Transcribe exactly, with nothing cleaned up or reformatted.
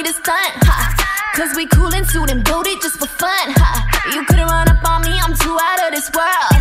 need to stunt, ha. Cause we cool and suit and booted just for fun, ha. You couldn't run up on me, I'm too out of this world.